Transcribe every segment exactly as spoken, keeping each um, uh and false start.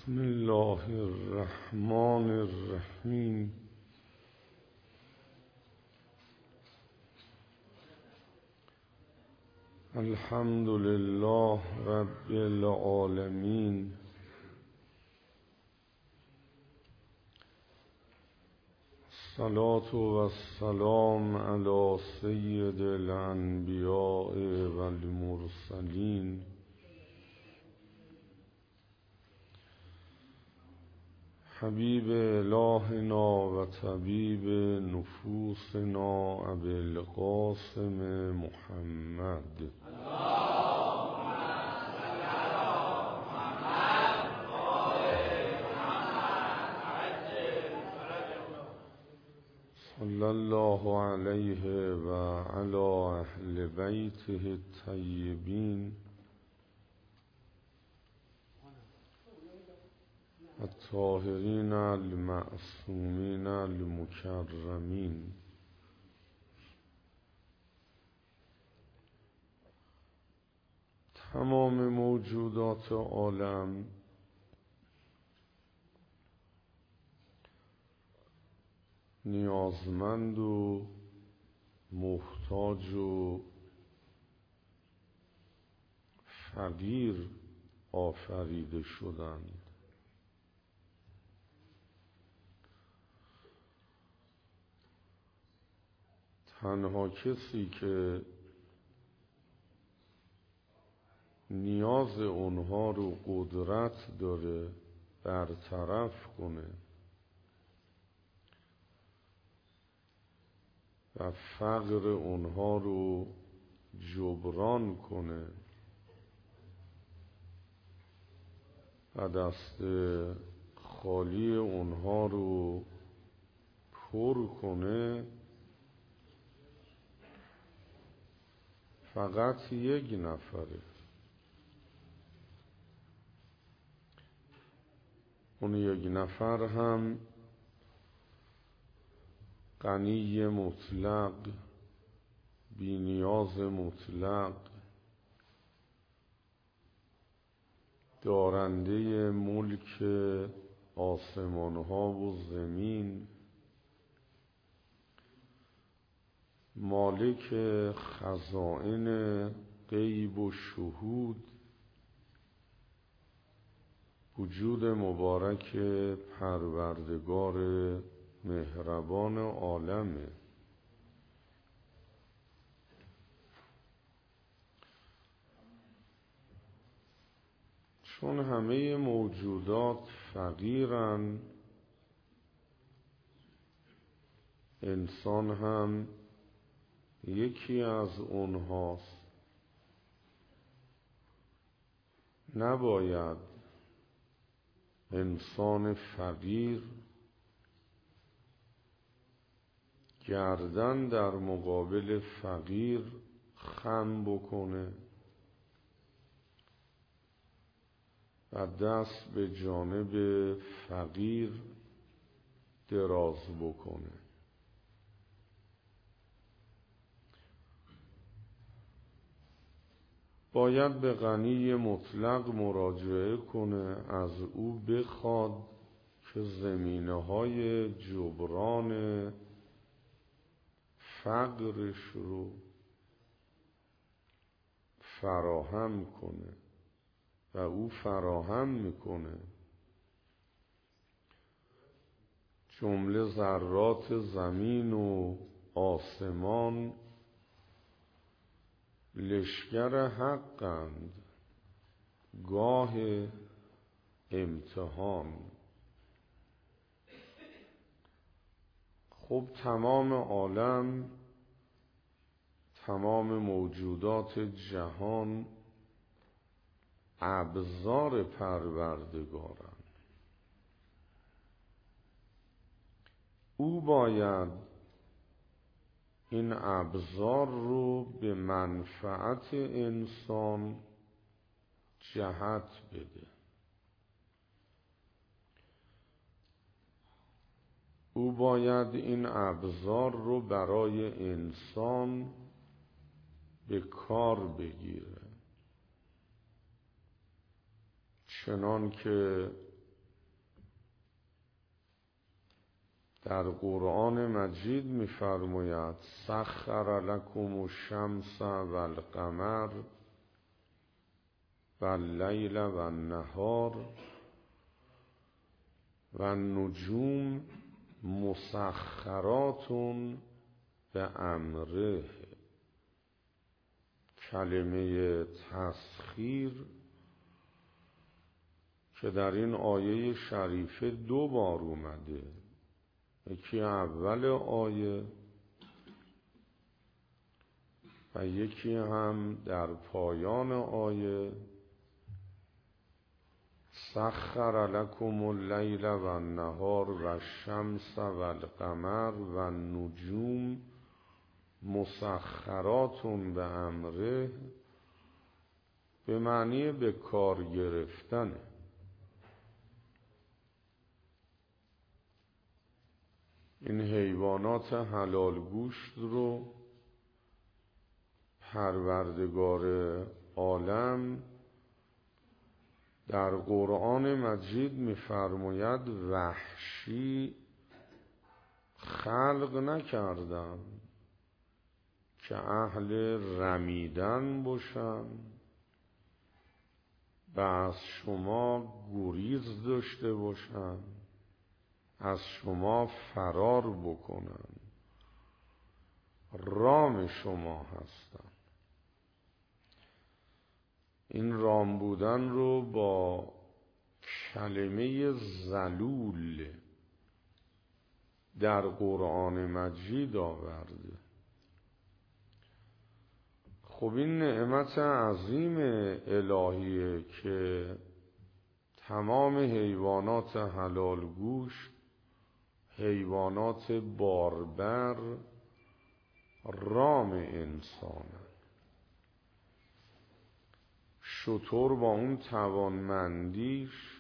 بسم الله الرحمن الرحیم. الحمد لله رب العالمین. الصلاة و السلام علی سید الانبیاء و المرسلین حبیب الهنا و طبیب نفوسنا ابی القاسم محمد صلی الله علیه و علی اهل بیته الطیبین الطاهرین المعصومین المکرمین. تمام موجودات عالم نیازمند و محتاج و فقیر آفریده شدند. تنها کسی که نیاز اونها رو قدرت داره برطرف کنه و فقر اونها رو جبران کنه و دست خالی اونها رو پر کنه، فقط یک نفره. اون یک نفر هم غنی مطلق، بی نیاز مطلق، دارنده ملک آسمان ها و زمین، مالک خزائن غیب و شهود، وجود مبارک پروردگار مهربان عالمه. چون همه موجودات فقیرن، انسان هم یکی از اونهاست. نباید انسان فقیر گردن در مقابل فقیر خم بکنه و دست به جانب فقیر دراز بکنه. باید به غنی مطلق مراجعه کنه، از او بخواد که زمینه های جبران فقرش رو فراهم کنه و او فراهم میکنه. جمله ذرات زمین و آسمان لشکر حقند، گاه امتحان. خب تمام عالم، تمام موجودات جهان ابزار پروردگارند. او باید این ابزار رو به منفعت انسان جهت بده. او باید این ابزار رو برای انسان به کار بگیره، چنان که در قرآن مجید می‌فرماید سخر لکم الشمس والقمر واللیل والنهار والنجوم مسخرات بامره. کلمه تسخیر که در این آیه شریفه دو بار اومده، یکی اول آیه و یکی هم در پایان آیه. سخر لکم اللیل و النهار و الشمس و القمر و النجوم مسخرات به امره، به معنی به کار گرفتن. این حیوانات حلال گوشت رو پروردگار عالم در قرآن مجید می‌فرماید وحشی خلق نکردم که اهل رمیدن باشن و از شما گریز داشته باشن، از شما فرار بکنن. رام شما هستن. این رام بودن رو با کلمه ذلول در قرآن مجید آورده. خب این نعمت عظیم الهیه که تمام حیوانات حلال گوشت، حیوانات باربر رام انسانه. شتر با اون توانمندیش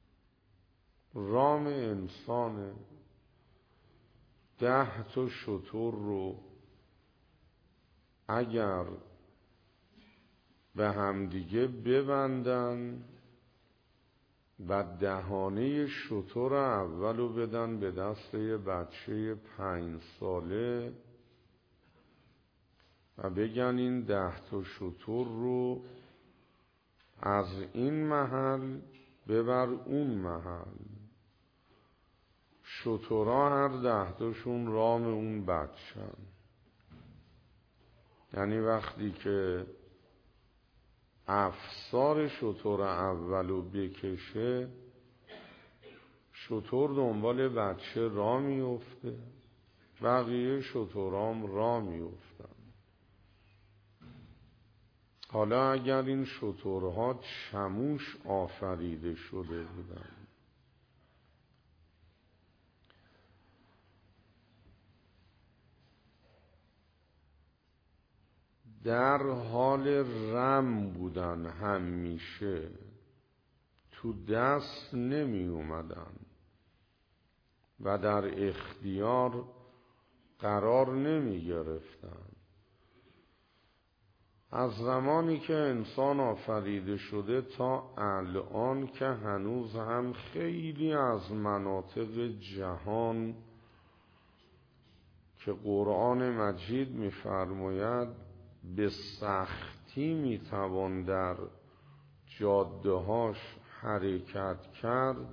رام انسانه. ده تا شتر رو اگر به همدیگه ببندن و دهانه شتر اولو بدن به دست یه بچه پنج ساله و بگن این ده تا شتر رو از این محل ببر اون محل، شترها هر ده تاشون رام اون بچه‌ن. یعنی وقتی که افسار شتر اولو بکشه، شتر دنبال بچه را میفته، بقیه شترام را میفتن. حالا اگر این شترها چموش آفریده شده بودن، در حال رم بودن، همیشه تو دست نمی اومدن و در اختیار قرار نمی گرفتن. از زمانی که انسان آفریده شده تا الان که هنوز هم خیلی از مناطق جهان که قرآن مجید می‌فرماید به سختی میتوان در جاده‌هاش حرکت کرد،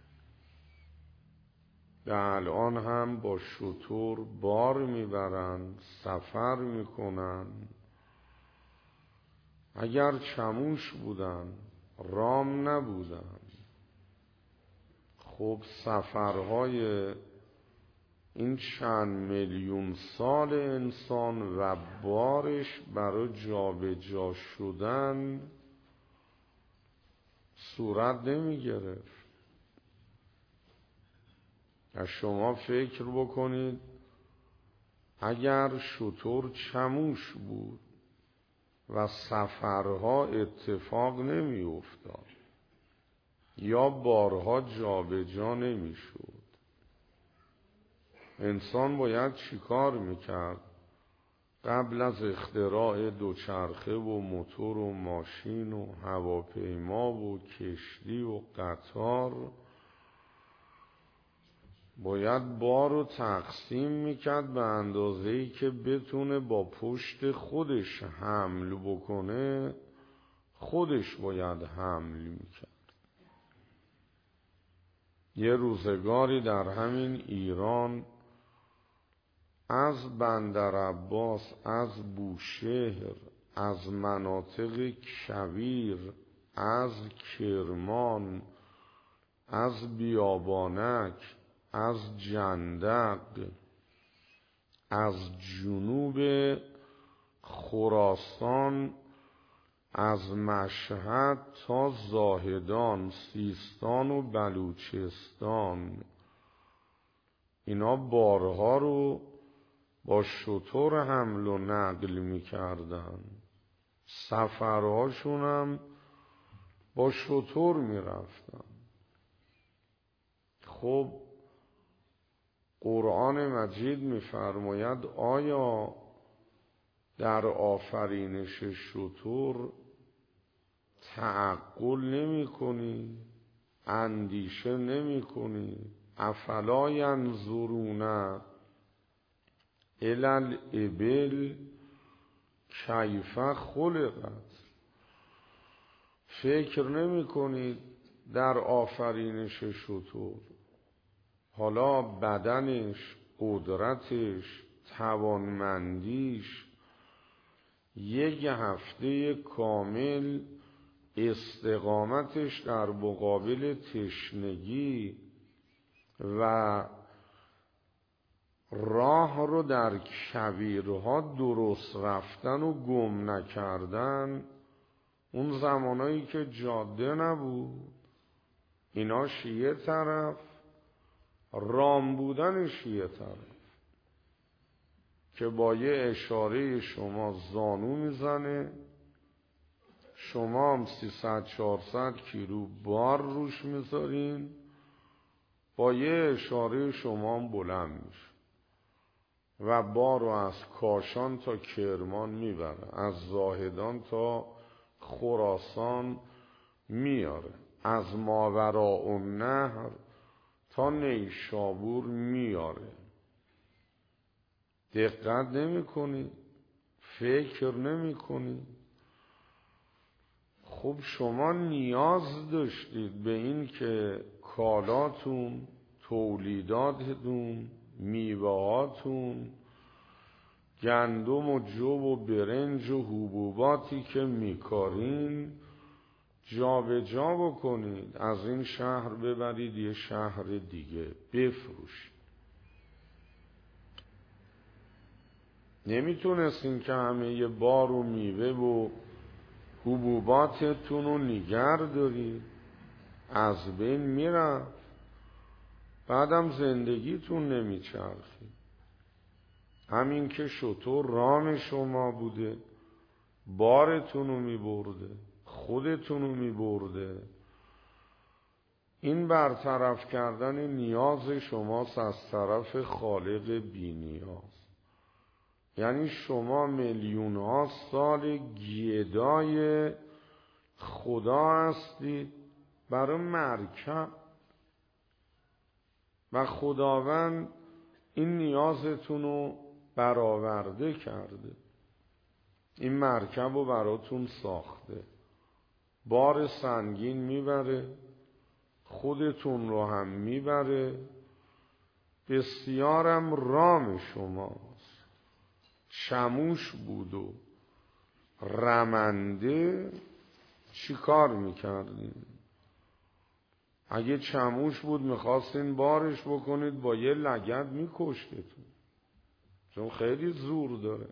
و الان هم با شتر بار میبرن، سفر میکنن. اگر چموش بودن، رام نبودن، خب سفرهای این چند میلیون سال انسان و بارش برای جابجا شدن صورت نمی گرفت. از شما فکر بکنید اگر شتر چموش بود و سفرها اتفاق نمی افتاد یا بارها جابجا نمی شد، انسان باید چیکار میکرد؟ قبل از اختراع دوچرخه و موتور و ماشین و هواپیما و کشتی و قطار باید بار رو تقسیم میکرد به اندازه‌ای که بتونه با پشت خودش حمل بکنه، خودش باید حمل میکرد. یه روزگاری در همین ایران از بندرعباس، از بوشهر، از مناطق کویر، از کرمان، از بیابانک، از جندق، از جنوب خراسان، از مشهد تا زاهدان، سیستان و بلوچستان، اینا بارها رو با شتر حمل و نقل می کردن. سفرهاشون هم با شتر می رفتن. خب قرآن مجید می فرماید آیا در آفرینش شتر تعقل نمی کنی؟ اندیشه نمی کنی؟ افلا ینظرون الی الابل کیف خلقت. فکر نمی کنید در آفرینش شتر حالا بدنش، قدرتش، توانمندیش یک هفته کامل استقامتش در مقابل تشنگی و راه رو در کویرها درست رفتن و گم نکردن، اون زمانایی که جاده نبود، ایناش یه طرف، رام بودنش یه طرف، که با یه اشاره شما زانو میزنه، شما هم سیصد چهارصد کیلو بار روش میذارین، با یه اشاره شما هم بلند میشه و بار رو از کاشان تا کرمان میبره، از زاهدان تا خراسان میاره، از ماوراء النهر تا نیشابور میاره. دقت نمی کنی؟ فکر نمی کنی؟ خب شما نیاز داشتید به این که کالاتون، تولیداتتون، میوهاتون، گندم و جو و برنج و حبوباتی که میکارین جا به جا بکنید، از این شهر ببرید یه شهر دیگه بفروشید. نمیتونستین که همه یه بار و میوه و حبوباتتون رو نگر دارید، از بین میرفت، بعدم زندگیتون نمیچرخید. همین که شتر ران شما بوده، بارتون رو میبرده، خودتون رو میبرده. این برطرف کردن نیاز شماست از طرف خالق بی نیاز. یعنی شما میلیون ها سال گیدای خدا هستید برای مرکب و خداوند این نیازتون رو برآورده کرده، این مرکب رو براتون ساخته، بار سنگین میبره، خودتون رو هم میبره، بسیارم رام شماست. چموش بود و رمنده چی کار میکردین؟ اگه چموش بود میخواستین بارش بکنید، با یه لگد میکشتتون، چون خیلی زور داره،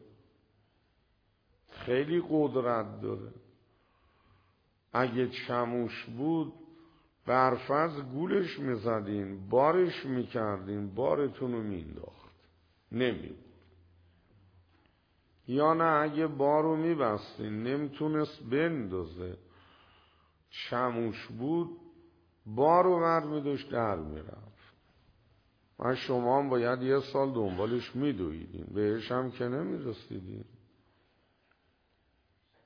خیلی قدرت داره. اگه چموش بود برفض گولش میزدین، بارش میکردین، بارتون رو مینداخت، نمی یا نه اگه بارو میبستین نمیتونست بندازه، چموش بود بارو ور میداشت در میرفت و شما هم باید یه سال دنبالش میدویدین، بهش هم که نمیرسیدین.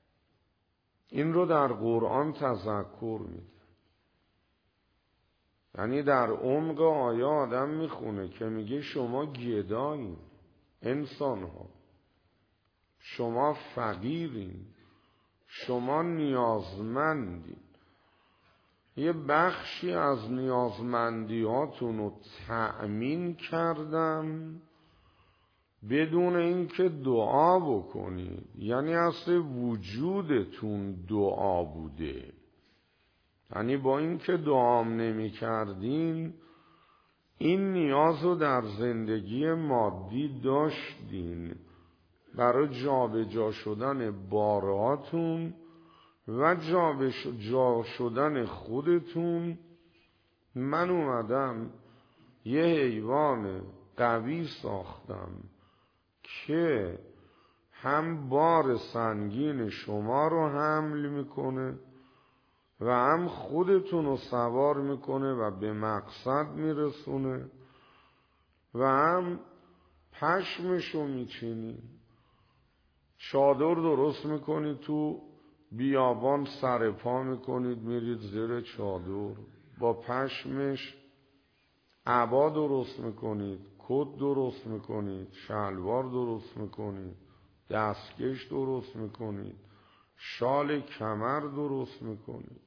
این رو در قرآن تذکر میده. یعنی در عمق آیه آدم میخونه که میگه شما گدایین، انسان ها، شما فقیرین، شما نیازمندین. یه بخشی از نیازمندیاتون رو تأمین کردم بدون اینکه دعا بکنید. یعنی اصل وجودتون دعا بوده. یعنی با اینکه دعام نمی کردین این نیاز رو در زندگی مادی داشتین برای جابجا شدن بارهاتون و جابجا شدن خودتون. من اومدم یه حیوان قوی ساختم که هم بار سنگین شما رو حمل میکنه و هم خودتون رو سوار میکنه و به مقصد میرسونه و هم پشمشو میچینی، چادر درست میکنید تو بیابان سر پا میکنید میرید زیر چادر، با پشمش عبا درست میکنید، کت درست میکنید، شلوار درست میکنید، دستکش درست میکنید، شال کمر درست میکنید.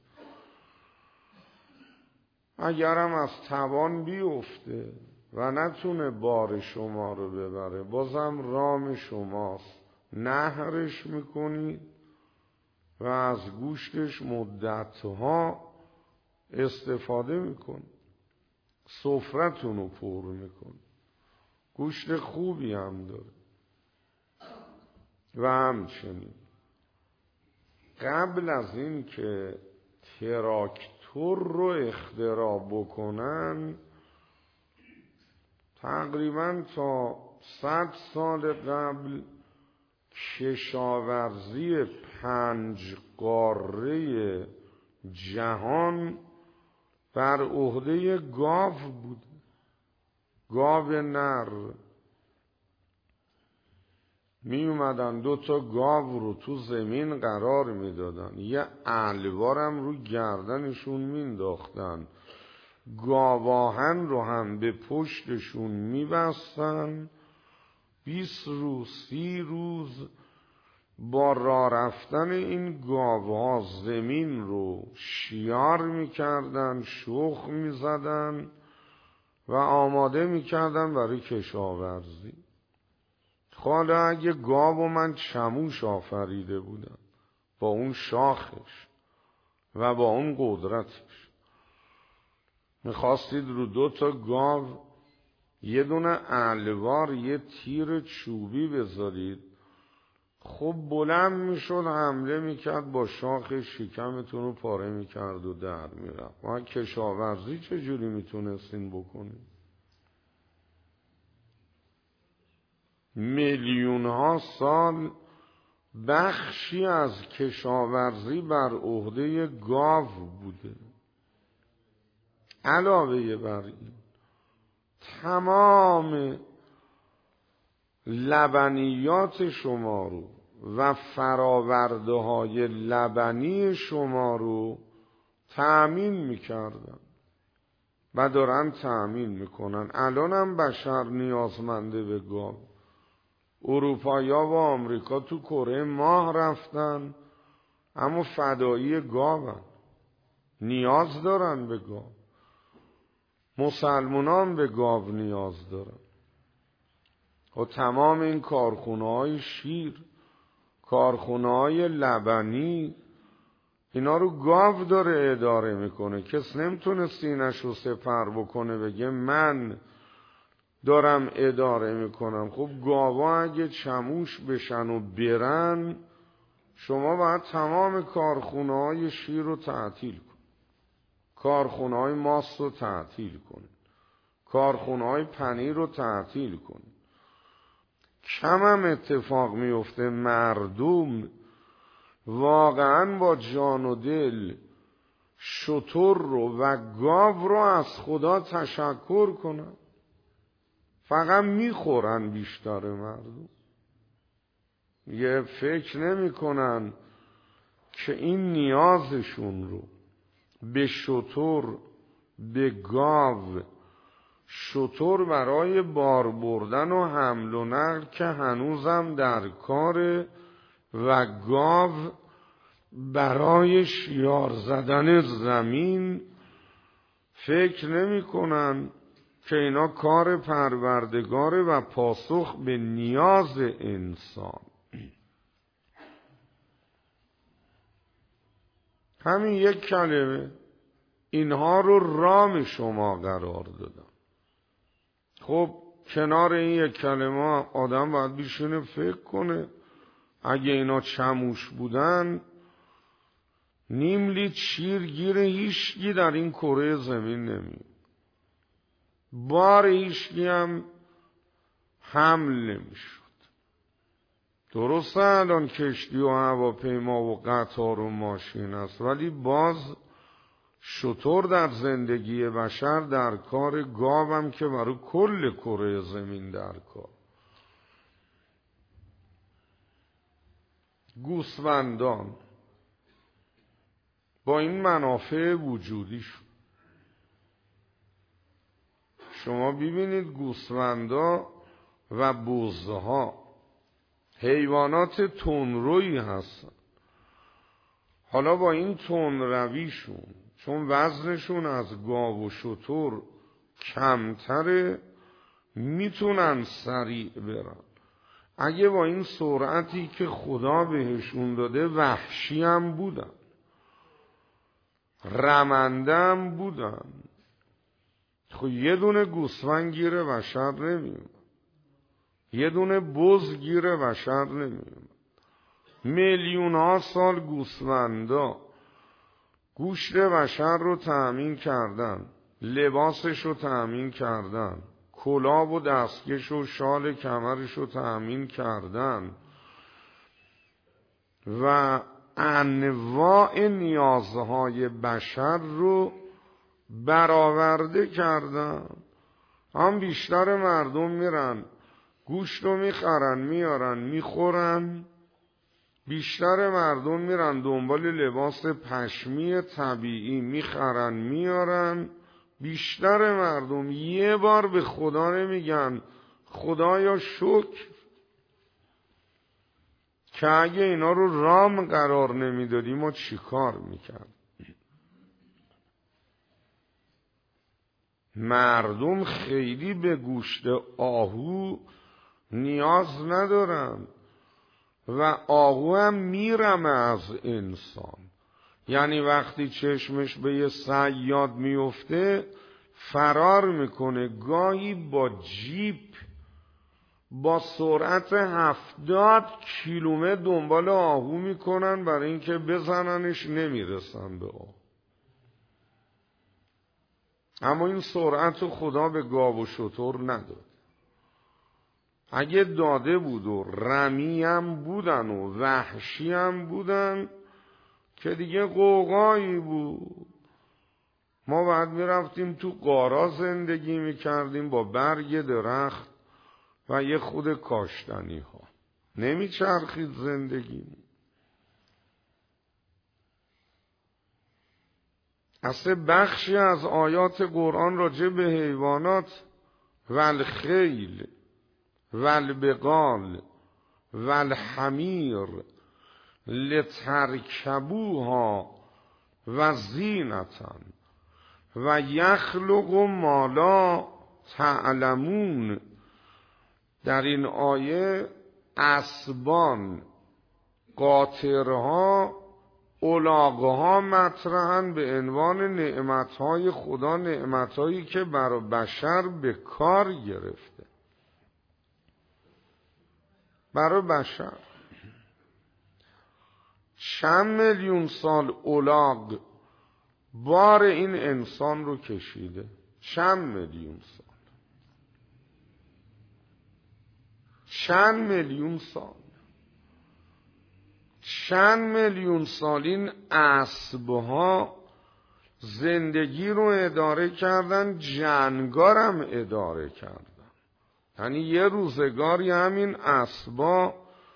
اگرم از توان بیفته و نتونه بار شما رو ببره بازم رام شماست، نهرش میکنید و از گوشتش مدتها استفاده میکنید، سفرتون رو پر میکنید، گوشت خوبی هم داره. و همچنین قبل از این که تراکتور رو اختراع بکنن تقریبا تا صد سال قبل کشاورزی پنج قاره جهان بر عهده گاو بود، گاو نر. می اومدن دو تا گاو رو تو زمین قرار می دادن، یه الوارم رو گردنشون می انداختن، گاواهن رو هم به پشتشون می بستن. بیست روز سی روز با راه رفتن این گاوها زمین رو شیار می کردن، شخم می زدن و آماده می کردن برای کشاورزی. حالا اگه گاو و من چموش آفریده بودم با اون شاخش و با اون قدرتش، میخواستید رو دو تا گاو یه دونه الوار یه تیر چوبی بذارید، خب بلند میشد حمله میکرد با شاخش شکمتون رو پاره میکرد و در میرفت. ما کشاورزی چجوری میتونستین بکنید؟ میلیون ها سال بخشی از کشاورزی بر عهده گاو بوده. علاوه بر این تمام لبنیات شما رو و فراورده های لبنی شما رو تأمین میکردن و دارن تأمین میکنن. الان هم بشر نیازمنده به گاو. اروپایا و آمریکا تو کره ماه رفتن اما فدایی گاون، نیاز دارن به گاو. مسلمانان به گاو نیاز دارن. و تمام این کارخونه های شیر، کارخونه های لبنی، اینا رو گاو داره اداره میکنه. کس نمیتونه سینش رو سپر بکنه بگه من دارم اداره میکنم. خب گاوا اگه چموش بشن و برن شما باید تمام کارخونه های شیر رو تعطیل کن، کارخونه های ماست رو تعطیل کن، کارخونه های پنیر رو تعطیل کن. کم هم اتفاق میفته مردم واقعا با جان و دل شتر رو و گاو رو از خدا تشکر کنن. فقط میخورن بیشتر مردم، یه فکر نمی کنن که این نیازشون رو به شتر به گاو، شتر برای بار بردن و حمل و نقل که هنوزم در کار، و گاو برای شیار زدن زمین. فکر نمی کنن که اینا کار پروردگاره و پاسخ به نیاز انسان. همین یک کلمه اینها رو رام شما قرار دادم. خب کنار این یک کلمه آدم باید بشینه فکر کنه. اگه اینا چموش بودن نیم لیتر شیر گیر هیچکی در این کره زمین نمی، بار هیچکی هم حمل نمی شد. درسته الان کشتی و هواپیما و قطار و ماشین است، ولی باز شتر در زندگی بشر در کار، گاوم که برای کل کره زمین در کار. گوسفندان با این منافع وجودیشون، شما ببینید گوسفندا و بزها حیوانات تندرویی هستن. حالا با این تندرویشون، چون وزنشون از گاو و شتر کمتره، میتونن سریع برن. اگه با این سرعتی که خدا بهشون داده وحشی هم بودن، رمنده هم بودن، خب یه دونه گوسفند گیر بشر نمیومد، یه دونه بز گیر بشر نمیومد. میلیون ها سال گوسفندا گوشت بشر رو تأمین کردن، لباسش رو تأمین کردن، کلاه و دستکش و شال کمرش رو تأمین کردن و انواع نیازهای بشر رو برآورده کردن. هم بیشتر مردم میرن گوشت رو میخرن میارن میخورن، بیشتر مردم میرن دنبال لباس پشمی طبیعی میخرن میارن، بیشتر مردم یه بار به خدا نمیگن خدایا شکر که اگه اینا رو رام قرار نمیدادیم ما چی کار میکرد. مردم خیلی به گوشت آهو نیاز ندارن و آهو هم میرمه از انسان. یعنی وقتی چشمش به یه صیاد میفته فرار میکنه. گاهی با جیپ با سرعت هفتاد کیلومتر دنبال آهو میکنن برای اینکه بزننش، نمیرسن به آهو. اما این سرعت خدا به گاو و شتر نداد. اگه داده بود و رمی هم بودن و وحشی هم بودن که دیگه قوقایی بود. ما بعد میرفتیم تو غارا زندگی میکردیم با برگ درخت و یه خود کاشتنی ها، نمیچرخید زندگی. اصلا بخشی از آیات قرآن راجع به حیوانات، والخیل والبغال والحمیر لترکبوها و زینتا و یخلق ما لا تعلمون. در این آیه اسبان، قاطرها، الاغها مطرحن به عنوان نعمتهای خدا، نعمتهایی که برای بشر به کار گرفته. برای بشر چند میلیون سال الاغ بار این انسان رو کشیده، چند میلیون سال، چند میلیون سال چند میلیون سال این اسبها زندگی رو اداره کردن، جنگارم اداره کردن. یعنی یه روزگاری همین اسبا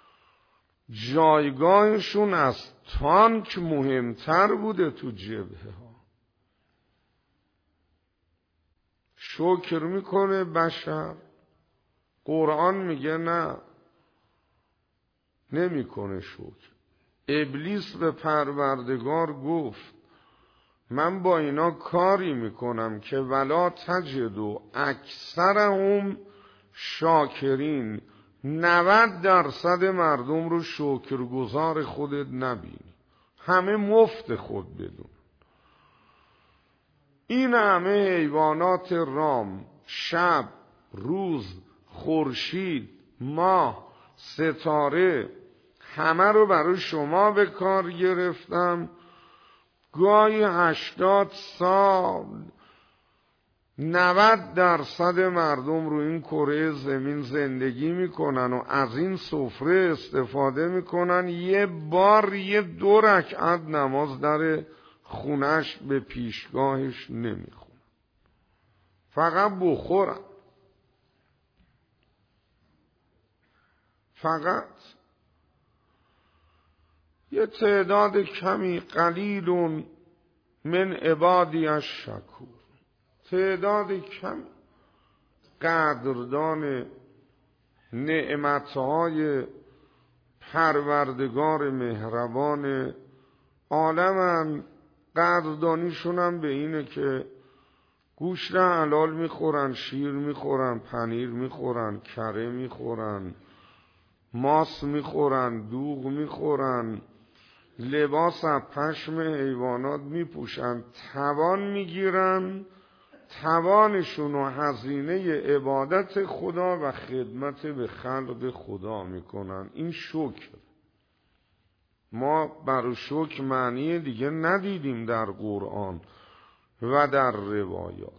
جایگاهشون از تانک مهمتر بوده تو جبهه ها. شکر میکنه بشر؟ قرآن میگه نه، نمیکنه شکر. ابلیس به پروردگار گفت من با اینا کاری میکنم که ولا تجدو اکثرهم شاکرین، نود درصد مردم رو شکرگزار خودت نبینی، همه مفت خود بدون. این همه حیوانات رام، شب، روز، خورشید، ماه، ستاره، همه رو برای شما به کار گرفتم. گاهی هشتاد سال نود درصد مردم رو این کره زمین زندگی میکنن و از این سفره استفاده میکنن، یه بار یه دو رکعت نماز در خونش به پیشگاهش نمیخونن، فقط بخورن، فقط یه تعداد کمی قلیل من عبادی الشکور، تعداد کم قدردان نعمتهای پروردگار مهربان عالمن. قدردانیشون هم به اینه که گوشت حلال میخورن، شیر میخورن، پنیر میخورن، کره میخورن، ماس میخورن، دوغ میخورن، لباس از پشم حیوانات میپوشن، توان میگیرن، توانشون و هزینه عبادت خدا و خدمت به خلق خدا میکنن. این شکر. ما برای شکر معنی دیگه ندیدیم در قرآن و در روایات.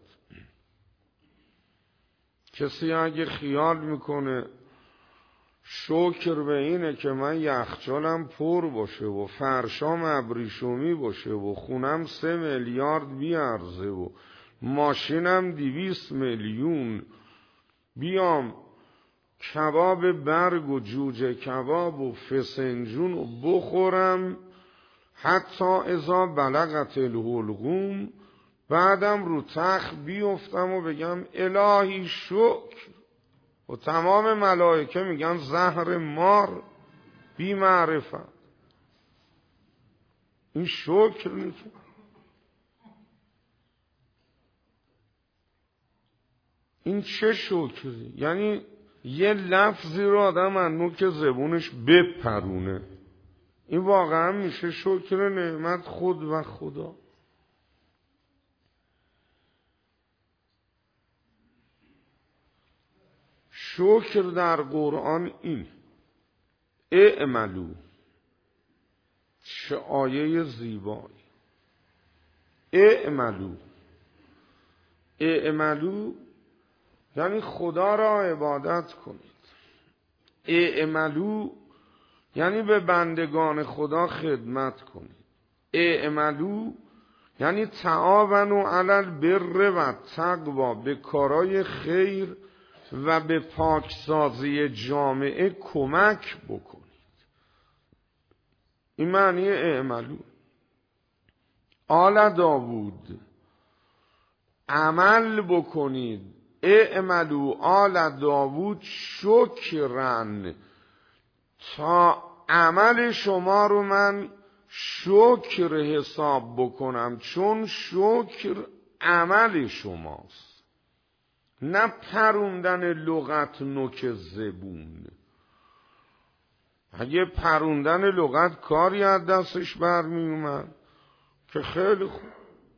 کسی اگه خیال میکنه شکر به اینه که من یخچالم پر باشه و فرشام ابریشمی باشه و خونم سه میلیارد بیارزه و ماشینم دویست میلیون، بیام کباب برگ و جوجه کباب و فسنجون و بخورم حتی اذا بلغت الحلقوم، بعدم رو تخت بیفتم و بگم الهی شکر، و تمام ملائکه میگن زهر مار بی معرفت. این شکر نیست. این چه شکری؟ یعنی یه لفظی رو آدم از نوک زبونش بپرونه. این واقعا میشه شکر نعمت خود و خدا. شکر در قرآن این اعملو، چه آیه زیبایی. اعملو، اعملو یعنی خدا را عبادت کنید. اعملو یعنی به بندگان خدا خدمت کنید. اعملو یعنی تعاونوا علی البر و التقوی، به کارای خیر و به پاکسازی جامعه کمک بکنید. این معنی اعملو. آل داوود، عمل بکنید. اعملو آل داوود شکرن، تا عمل شما رو من شکر حساب بکنم، چون شکر عمل شماست، نه پروندن لغت نوک زبون. اگه پروندن لغت کاری از دستش برمی اومد که خیلی خوب.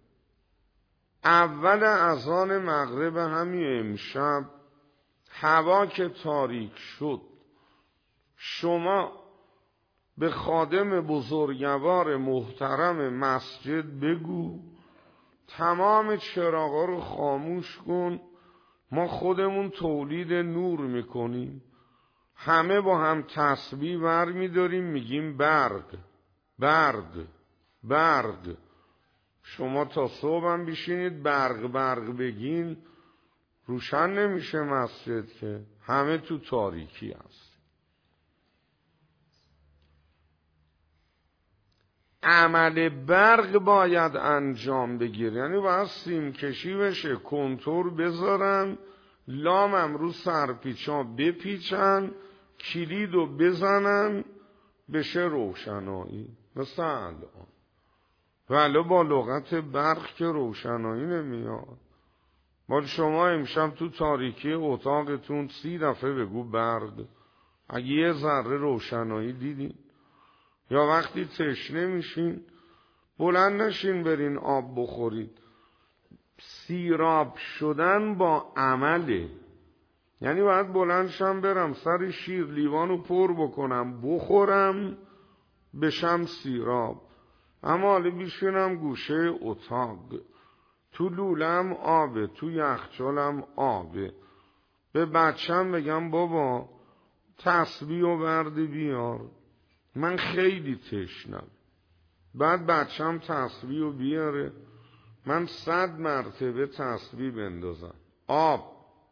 اول اذان مغرب همین امشب هوا که تاریک شد، شما به خادم بزرگوار محترم مسجد بگو تمام چراغا رو خاموش کن، ما خودمون تولید نور میکنیم. همه با هم تسبیح ور میداریم میگیم برق برق برق. شما تا صبح هم بشینید برق برق بگین، روشن نمیشه مسجد که، همه تو تاریکی هست. عمل برق باید انجام بگیر، یعنی باید سیم کشی بشه، کنتور بذارن، لامم رو سرپیچا بپیچن، کلیدو بزنن، بشه روشنایی. مثل الان ولی با لغت برق که روشنایی نمیاد. با شما امشب تو تاریکی اتاقتون سی دفعه بگو برد، اگه یه ذره روشنایی دیدین. یا وقتی تشنه میشین بلند نشین برین آب بخورید. سیراب شدن با عمله، یعنی باید بلند شم برم سر شیر لیوانو پر بکنم بخورم بشم سیراب. اما حالا بیشینم گوشه اتاق، تو لولم آبه، تو یخچالم آبه، به بچم بگم بابا تسبیح و وردی بیار، من خیلی تشنم، بعد بچم تسبیح و بیاره، من صد مرتبه تسبیح بندازم. آب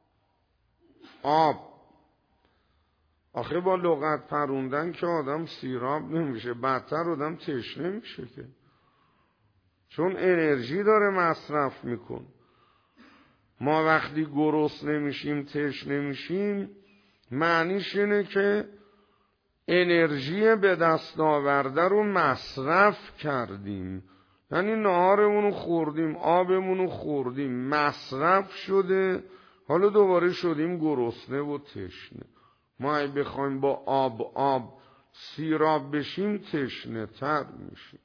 آب آخه با لغت پروندن که آدم سیراب نمیشه، بدتر آدم تشنه میشه که، چون انرژی داره مصرف میکن. ما وقتی گرسنه نمیشیم تشنه نمیشیم معنیش اینه که انرژی به دست آورده رو مصرف کردیم، یعنی نهارمونو خوردیم، آبمونو خوردیم، مصرف شده، حالا دوباره شدیم گرسنه و تشنه. ما اگه بخوایم با آب آب سیراب بشیم تشنه تر میشیم،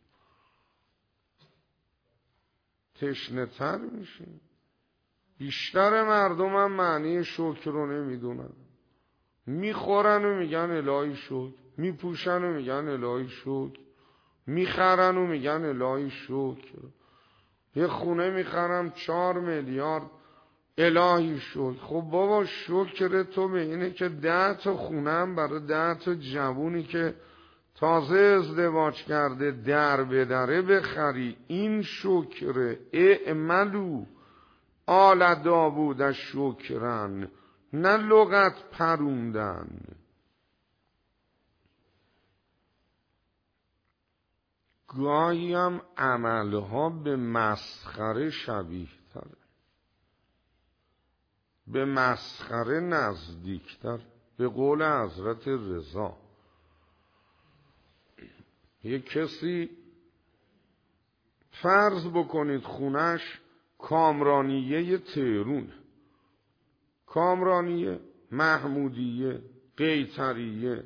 تشنه تر میشیم. بیشتر مردم هم معنی شکر رو نمیدونن، میخورن و میگن الهی شکر، میپوشن و میگن الهی شکر، میخرن و میگن الهی شکر. یه خونه میخرم چهار میلیارد، الهی شکر. خب بابا شکر تو به اینه که ده تا خونم برای ده تا جوونی که تازه ازدواج کرده در به دره بخری، این شکر. اعملو آل داوود شکرن، نه لغت پروندن. گاهی هم عملها به مسخره شبیه تره، به مسخره نزدیکتر. به قول حضرت رضا یک کسی فرض بکنید خونش کامرانیه تهرون، کامرانیه، محمودیه، قیصریه.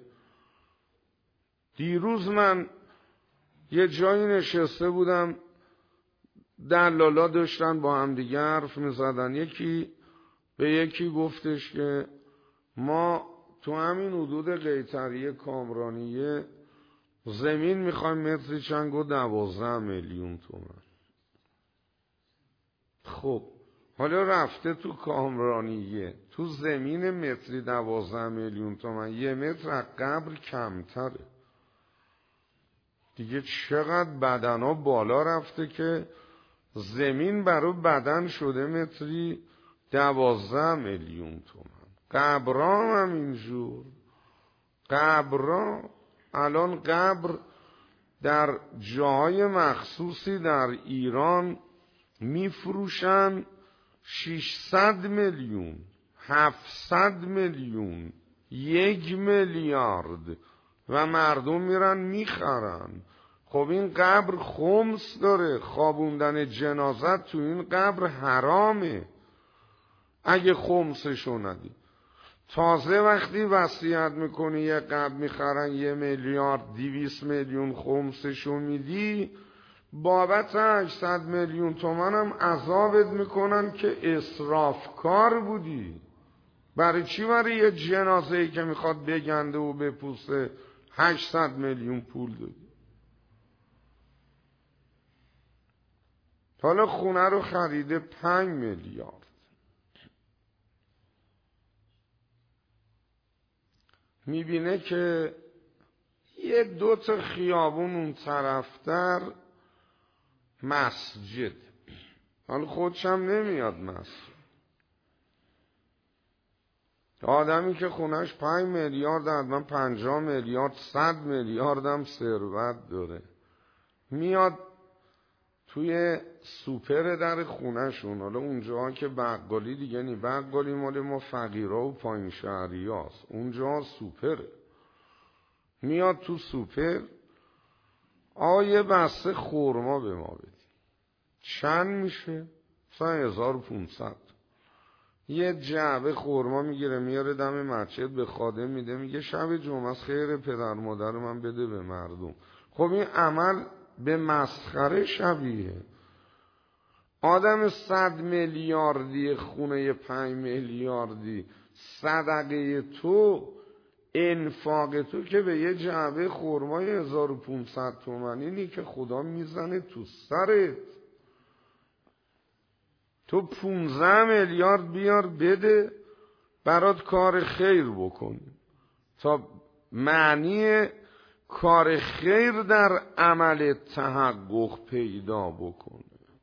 دیروز من یه جایی نشسته بودم، دلالا داشتن با هم دیگه حرف می‌زدن، یکی به یکی گفتش که ما تو همین حدود قیصریه کامرانیه زمین میخوایم متری چند، گفت دوازده میلیون تومان. خب حالا رفته تو کامرانیه، تو زمین متری دوازده میلیون تومان، یه متر از قبر کمتره دیگه. چقدر بدنا بالا رفته که زمین برای بدن شده متری دوازده میلیون تومان. قبران هم اینجور، قبران الان قبر در جاهای مخصوصی در ایران میفروشن ششصد میلیون، هفتصد میلیون، یک میلیارد و مردم میرن میخرن. خب این قبر خمس داره، خوابوندن جنازت تو این قبر حرامه اگه خمسشو ندی. تازه وقتی وصیت میکنی یه قبر میخرن یه میلیارد دیویس میلیون خمسشو میدی، بابت هشتصد میلیون تومن هم عذابت میکنن که اسرافکار بودی. برای چی برای یه جنازه ای که میخواد بگنده و بپوسه هشتصد میلیون پول دادی؟ حالا خونه رو خریده پنج میلیارد، میبینه که یه دو تا خیابون اون طرفتر مسجد، حالا خودشم نمیاد مسجد. آدمی که خونش پنج میلیارد، حتما پنجاه میلیارد، صد میلیارد هم ثروت داره، میاد توی سوپر در خونهشون، حالا اونجا که بقالی دیگه نی، بقالی مال ما فقیرها و پایین شهری هاست، اونجا سوپره. میاد تو سوپر، آیه بسته خورما به ما بدی. چند میشه؟ مثلا هزار و پونصد. یه جعبه خورما میگیره میاره دم مسجد به خادم میده، میگه شب جمعه از خیر پدر مادر من بده به مردم. خب این عمل به مسخره شبیه. آدم صد میلیاردی خونه پنج میلیاردی، صدقه تو، انفاق تو که به یه جعبه خرمای هزار و پونصد تومانی نی که خدا میزنه تو سرت. تو پونزده میلیارد بیار بده برات کار خیر بکن تا معنی کار خیر در عمل تحقق پیدا بکنه.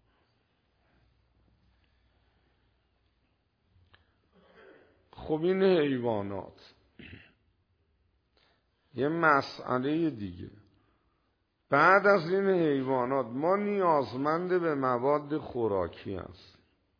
خب این حیوانات یه مسئله دیگه. بعد از این حیوانات ما نیازمند به مواد خوراکی هست.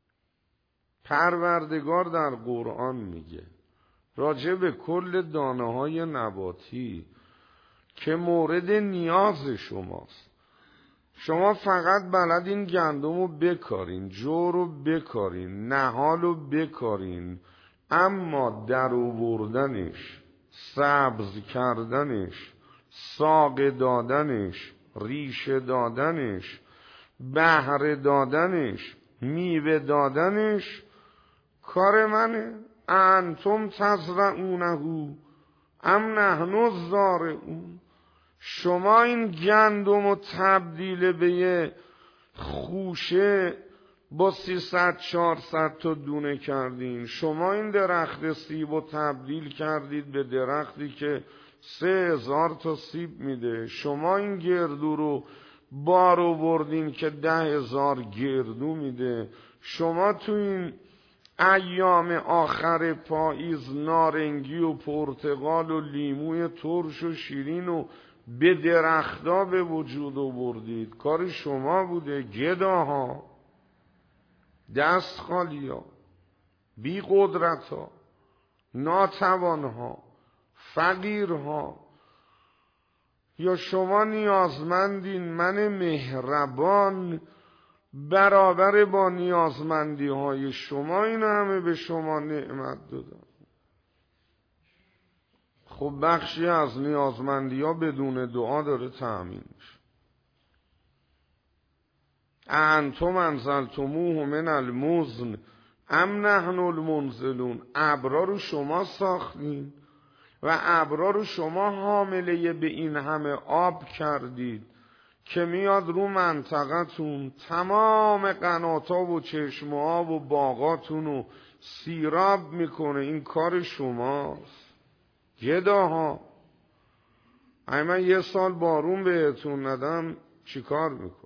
پروردگار در قرآن میگه راجع به کل دانه های نباتی که مورد نیاز شماست. شما فقط بلدین گندم رو بکارین، جو رو بکارین، نهال رو بکارین، اما در آوردنش، سبز کردنش، ساق دادنش، ریشه دادنش، بهره دادنش، میوه دادنش کار منه. انتم تزرعونه ام نحن الزارعون. شما این گندم رو تبدیل به یه خوشه با سیصد چهارصد تا دونه کردین. شما این درخت سیب رو تبدیل کردید به درختی که سه هزار تا سیب میده. شما این گردو رو بار آوردین که ده هزار گردو میده. شما تو این ایام آخر پاییز نارنگی و پرتقال و لیموی ترش و شیرین و به درختا به وجود آوردید. کار شما بوده. گداها، دست خالیا، بی قدرتها، ناتوانها، فقیرها. یا شما نیازمندین من مهربان برابر با نیازمندی های شما این همه به شما نعمت دادم. خب بخشی از نیازمندی ها بدون دعا داره تأمین میشه. انتم انزلتموه من المزن ام نحن المنزلون. ابرا رو شما ساختین و ابرا رو شما حامله به این همه آب کردید که میاد رو منطقتون تمام قناتا و چشمها و باغاتون رو سیراب میکنه. این کار شماست. گداها، اگه من یه سال بارون بهتون ندم چی کار میکن؟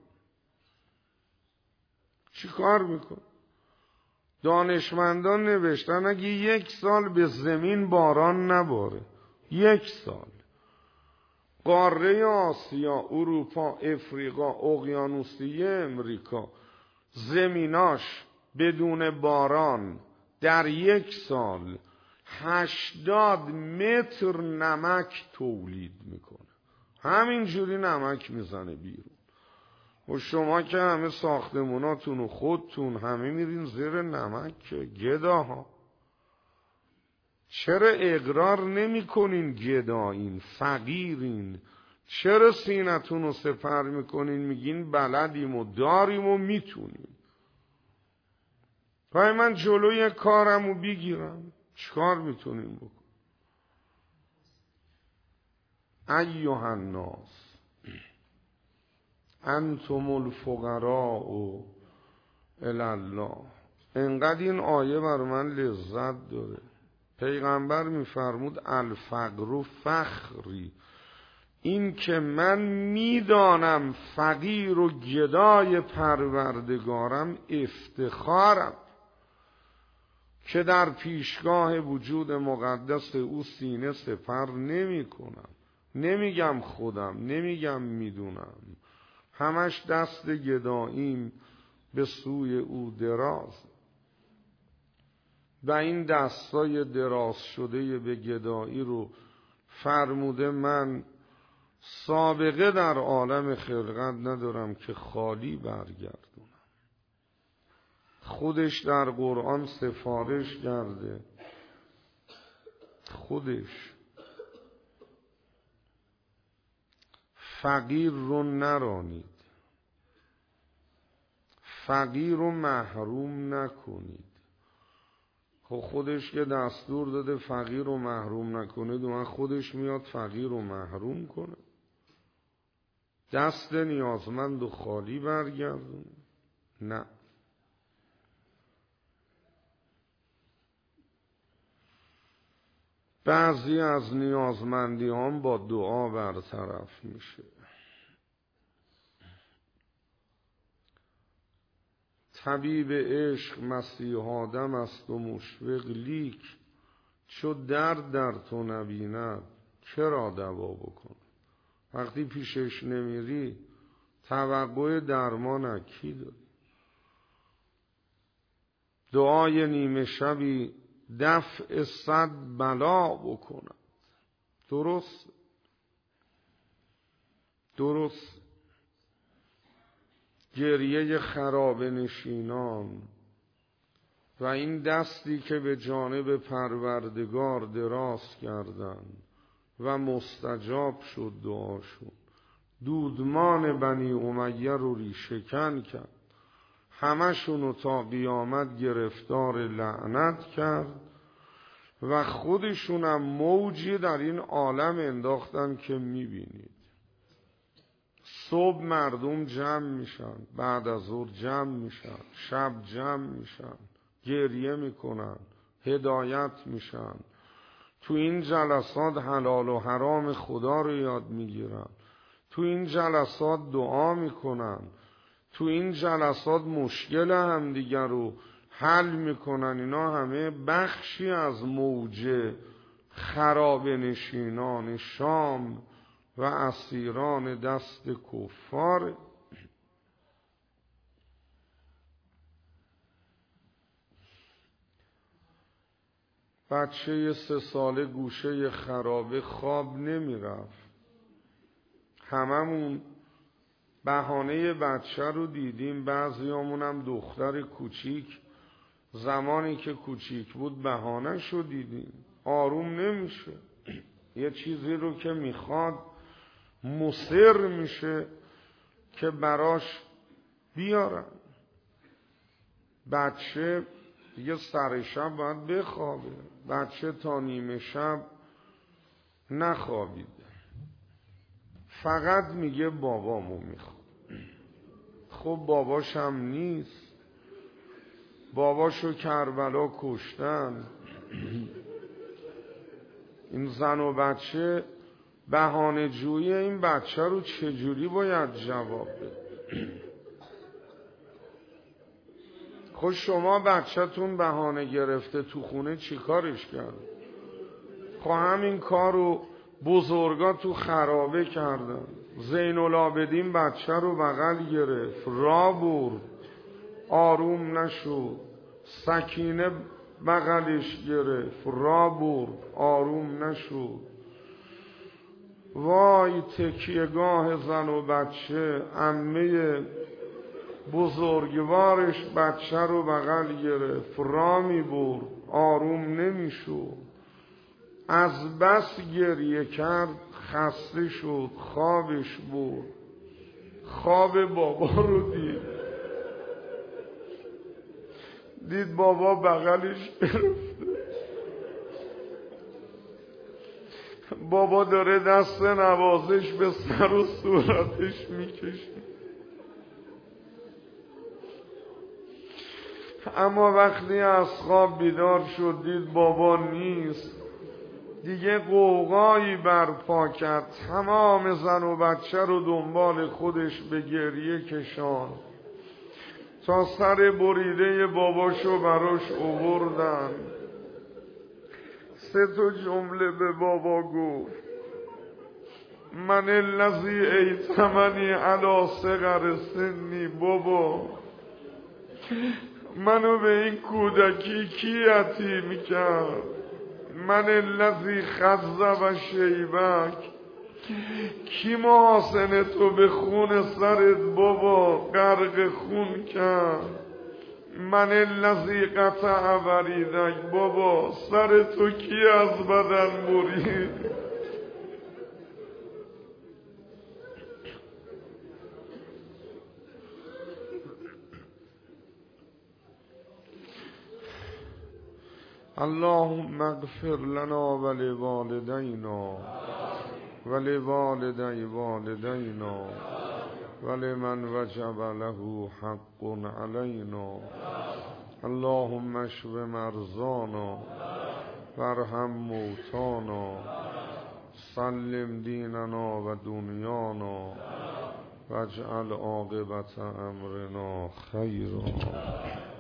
چی کار میکن؟ دانشمندان نوشتن اگه یک سال به زمین باران نباره، یک سال، قاره آسیا، اروپا، افریقا، اقیانوسیه امریکا، زمیناش بدون باران در یک سال هشتاد متر نمک تولید میکنه. همینجوری نمک میزنه بیرون. و شما که همه ساختموناتون و خودتون همه میرین زیر نمک. گداها، چرا اقرار نمی کنین گدایین، فقیرین؟ چرا سینتون رو سپر میکنین میگین بلدیم و داریم و میتونیم؟ پای من جلوی کارم رو بگیرم چیکار میتونیم بکن؟ ایها الناس انتم الفقراء الی الله. انقدر این آیه بر من لذت داره. پیغمبر میفرمود الفقر فخری. این که من میدانم فقیر و گدای پروردگارم افتخارم که در پیشگاه وجود مقدس او سینه سپر نمی کنم. نمیگم خودم، نمیگم میدونم، همش دست گداییم به سوی او دراز. و این دستای دراز شده به گدایی رو فرموده من سابقه در عالم خلقت ندارم که خالی برگردونم. خودش در قرآن سفارش کرده، خودش فقیر رو نرانید، فقیر رو محروم نکنید. خب خودش که دستور داده فقیر رو محروم نکنید و من خودش میاد فقیر رو محروم کنه، دست نیازمند و خالی برگردونه؟ نه. بعضی از نیازمندی هم با دعا برطرف میشه. طبیب عشق مسیح آدم است و مشفق، لیک چو درد در تو نبیند چرا دوا بکن؟ وقتی پیشش نمیری توقع درمان اکی داری. دعای نیمه شبی دفع صد بلا بکند. درست درست گریه خرابه نشینان و این دستی که به جانب پروردگار دراز کردند و مستجاب شد دعاشون، دودمان بنی امیه رو ریشه‌کن کرد، همشونو تا قیامت گرفتار لعنت کرد و خودشونم موجی در این عالم انداختن که میبینید. صبح مردم جمع میشن، بعد از ظهر جمع میشن، شب جمع میشن، گریه میکنن، هدایت میشن، تو این جلسات حلال و حرام خدا رو یاد میگیرن، تو این جلسات دعا میکنن، تو این جلسات مشکل همدیگر رو حل میکنن. اینا همه بخشی از موج خراب نشینان شام و اسیران دست کفار. بچه سه ساله گوشه خرابه خواب نمی رفت. هممون بهانه بچه رو دیدیم، بعضیامون هم دختر کوچیک زمانی که کوچیک بود بهانه شو دیدیم. آروم نمیشه، یه چیزی رو که میخواد مصر میشه که براش بیارن. بچه دیگه سر شب باید بخوابه، بچه تا نیمه شب نخوابیده، فقط میگه بابامو میخواد. خب باباش هم نیست، باباشو کربلا کشتن. این زن و بچه بهانه جویی این بچه رو چجوری باید جواب بده؟ خب شما بچه‌تون بهانه گرفته تو خونه چی کارش کرد؟ خب همین کار رو بزرگا تو خرابه کردن. زین العابدین بچه رو بغل گرفت، را برد، آروم نشد. سکینه بغلش گرفت، را برد، آروم نشد. وای تکیهگاه زن و بچه، عمه بزرگوارش بچه رو بغل گرفت، را می برد، آروم نمیشد. از بس گریه کرد خسته شد، خوابش برد. خواب بابا رو دید، دید بابا بغلش گرفته، بابا داره دست نوازش به سر و صورتش میکشه. اما وقتی از خواب بیدار شد دید بابا نیست، دیگه قوقایی برپا کرد، تمام زن و بچه رو دنبال خودش به گریه کشان تا سر بریده باباشو براش آوردن. سه تا جمله به بابا گفت، من الذی ایتمنی علی صغر سنی. بابا منو به این کودکی کی یتیم کرد؟ من الذی خذب شیبک، کی محاسن تو به خون سرت بابا غرق خون کرد؟ من الذی قطع وریدک، بابا سر تو کی از بدن برید؟ اللهم اغفر لنا ولوالدینا ولوالدی والدینا ولمن وجب له حق علینا. اللهم اشف مرضانا وارحم موتانا سلم دیننا و دنیانا واجعل عاقبت امرنا خیرا.